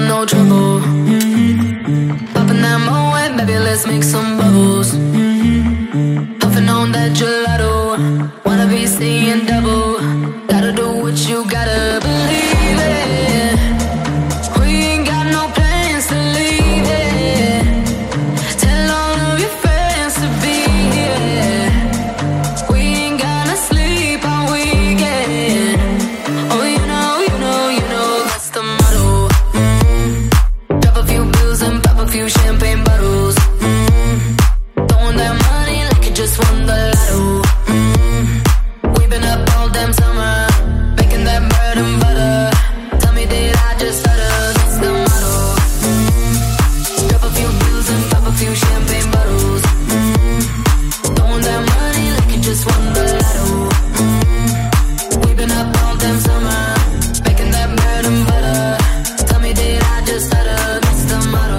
no trouble. Popping that Moet, baby, let's make some bubbles. Puffing on that gelato, wanna be seeing double. Gotta do what you gotta believe it. We ain't got no plans to leave it. Tell all of your friends to be here. We ain't gonna sleep all weekend. Oh, you know, that's the motto. Drop a few bills and pop a few champagne bottles. Throwing that money like you just won the lotto. We've been up all damn summer, making that bread and butter. Tell me, did I just stutter? That's the motto. Drop a few bills and pop a few champagne bottles. Throwing that money like you just won the lotto. We've been up all damn summer, making that bread and butter. Tell me, did I just stutter? That's the motto.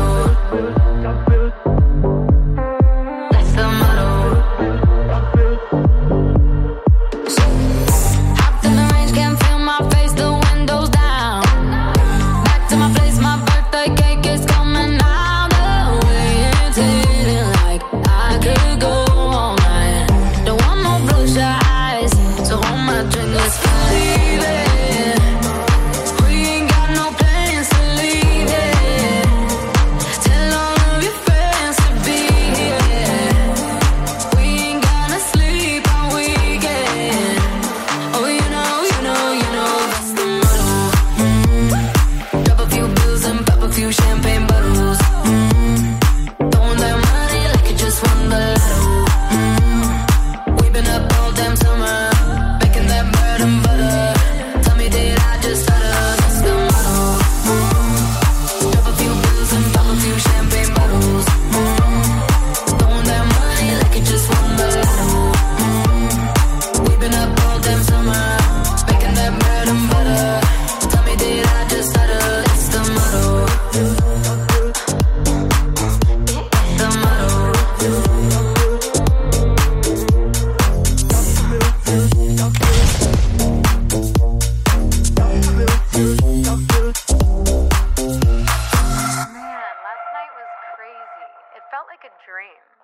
That's the motto. Hopped in the range, can't feel my face, the windows down. Back to my place, my birthday cake is coming out the way. It's hitting like I could go all night. Don't want no bloodshot eyes, so hold my drink, let's leave it. We ain't got no plans to leave it. Tell all of your friends to be here. We ain't gonna sleep all weekend. Oh, you know, that's the motto. Drop a few bills and pop a few champagne bottles. Throwing that money like you just won the lotto. We've been up all damn summer, making that bread and butter. Tell me, did I just stutter? That's the motto. Drop a few bills and pop a few champagne bottles. Throwing that money like you just won the lotto. We've been up all damn summer, making that bread and butter. Tell me, did I just stutter? That's the motto. The motto. Man, last night was crazy. It felt like a dream.